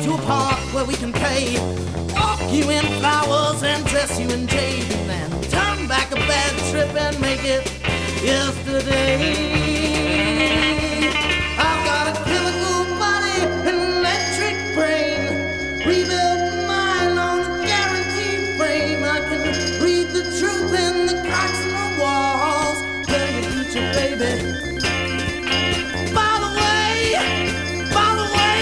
to a park where we can play. Walk you in flowers and dress you in jade, and then turn back a bad trip and make it yesterday.